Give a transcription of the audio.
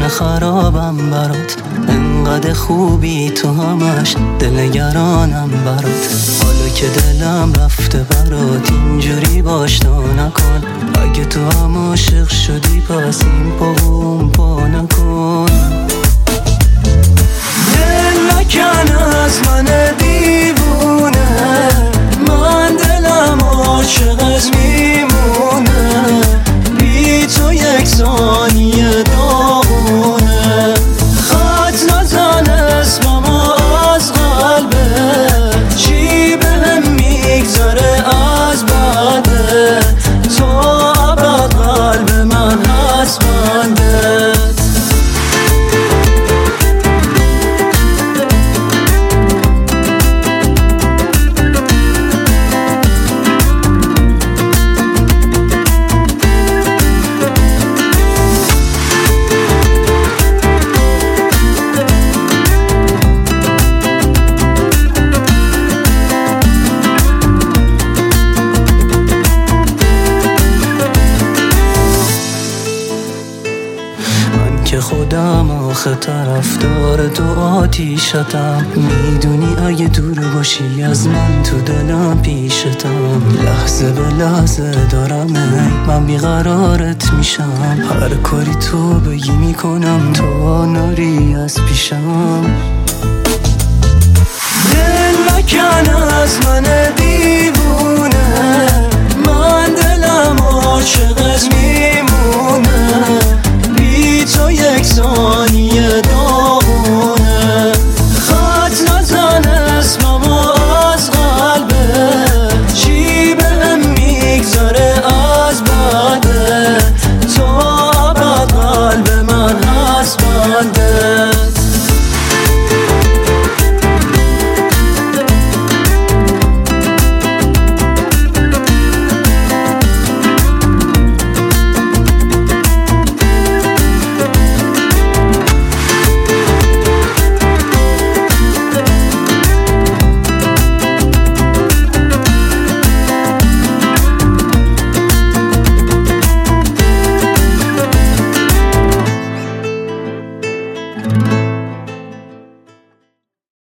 دل خرابم برات، انقدر خوبی تو همش دل نگرانم برات. حالا که دلم رفته برات اینجوری باش تا نکن، اگه تو هم عاشق شدی پس این پا اون پا نکن. دل نکن از من دیوونه، من دلم عاشقت میمونه، بی تو یک ثانیه داغونه. خط نزن اسممو از قلبت، چی بهم میگذره از بعدت، تو ابد قلب من هست بندت. که خودم آخه طرفدار تو آتیشتم، میدونی اگه دور باشی از من تو دلم پیشتم. لحظه به لحظه دارم من بیقرارت میشم، هر کاری تو بگی میکنم تا نری از پیشم. دل نکن از من